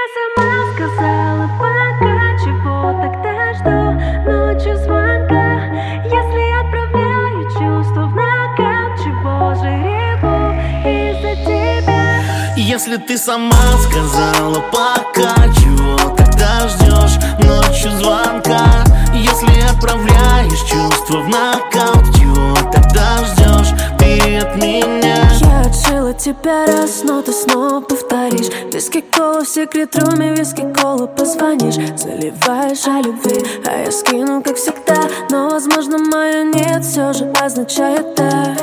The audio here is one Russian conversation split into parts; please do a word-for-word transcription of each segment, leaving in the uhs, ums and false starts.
я сама сказала пока, чего тогда жду ночью звонка. Если отправляю чувства в нокаут, чего же реву из-за тебя? Если ты сама сказала пока, чего тогда ждешь ночью звонка? Если отправляешь чувства в нокаут, чего тогда ждешь ты от меня? Я отшила тебя раз, но ты снова повторишь. Виски кола в секрет-руме, виски кола позвонишь. Заливаешь о любви, а я скину, как всегда. Но, возможно, мое нет все же означает да.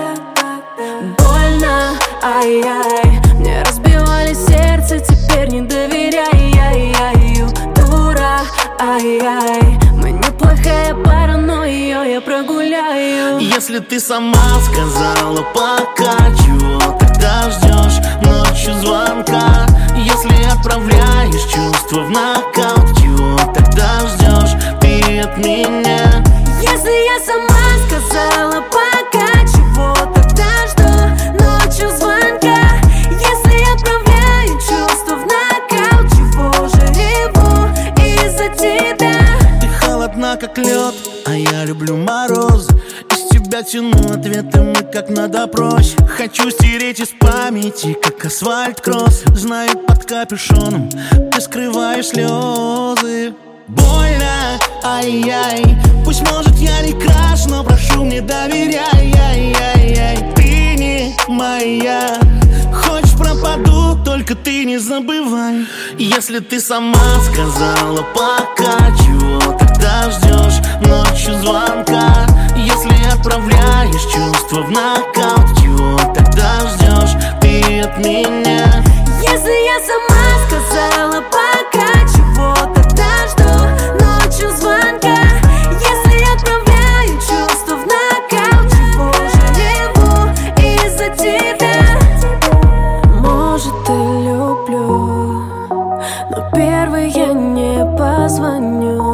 Больно, ай-яй, мне разбивали сердце, теперь не доверяй, ай-яй, дура, ай-яй. Мы неплохая пара, но ее я прогуляю. Если ты сама сказала пока, чего тогда ждешь ночью звонка? Если отправляешь чувства в нокаут, чего тогда ждешь ты от меня? Если я сама сказала пока, чего тогда жду ночью звонка? Если отправляю чувства в нокаут, чего же реву из-за тебя? Ты холодна, как лед, а я люблю морозы. Из тебя тяну ответами, как на допросе. Хочу стереть из памяти, как асфальт-кросс. Знаю, под капюшоном ты скрываешь слезы. Больно, ай-яй, пусть, может, я не краш, но прошу, не доверяй, ай-яй-яй. Ты не моя, хочешь пропаду, только ты не забывай. Если ты сама сказала пока, чего тогда ждешь ночью звонка? Если отправляешь чувства в нокаут, чего тогда ждешь ты от меня? Если я сама сказала пока, чего тогда жду ночью звонка? Если отправляю чувства в нокаут, чего же реву из-за тебя? Может, и люблю, но первый я не позвоню.